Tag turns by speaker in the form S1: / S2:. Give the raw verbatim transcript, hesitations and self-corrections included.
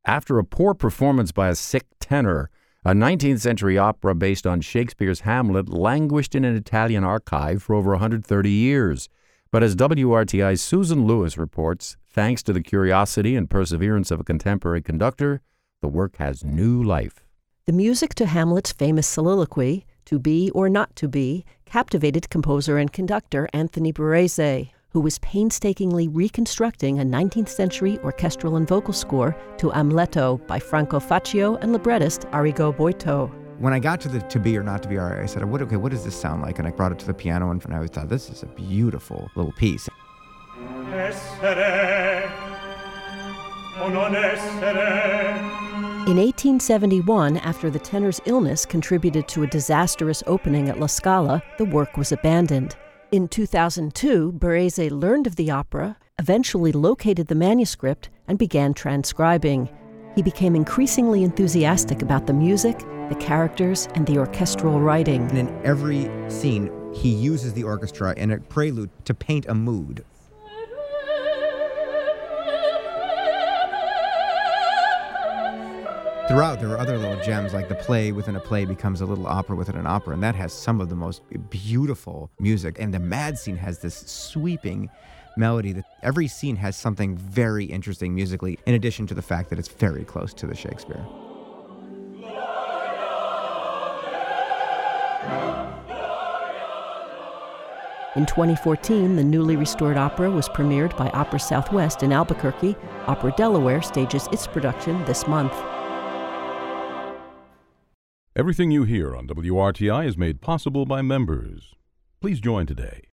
S1: After a poor performance by a sick tenor, a nineteenth century opera based on Shakespeare's Hamlet languished in an Italian archive for over one hundred thirty years. But as W R T I's Susan Lewis reports, thanks to the curiosity and perseverance of a contemporary conductor, the work has new life.
S2: The music to Hamlet's famous soliloquy, To Be or Not to Be, captivated composer and conductor Anthony Barese, who was painstakingly reconstructing a nineteenth century orchestral and vocal score to Amleto by Franco Faccio and librettist Arrigo Boito.
S3: When I got to the To Be or Not to Be aria, I said, what, okay, what does this sound like? And I brought it to the piano, and I thought, this is a beautiful little piece.
S4: Essere, o non essere.
S2: In eighteen seventy-one, after the tenor's illness contributed to a disastrous opening at La Scala, the work was abandoned. In two thousand two, Barese learned of the opera, eventually located the manuscript, and began transcribing. He became increasingly enthusiastic about the music, the characters, and the orchestral writing.
S3: And in every scene, he uses the orchestra in a prelude to paint a mood. Throughout, there are other little gems, like the play within a play becomes a little opera within an opera, and that has some of the most beautiful music. And the Mad Scene has this sweeping melody that every scene has something very interesting musically, in addition to the fact that it's very close to the Shakespeare.
S2: In twenty fourteen, the newly restored opera was premiered by Opera Southwest in Albuquerque. Opera Delaware stages its production this month.
S5: Everything you hear on W R T I is made possible by members. Please join today.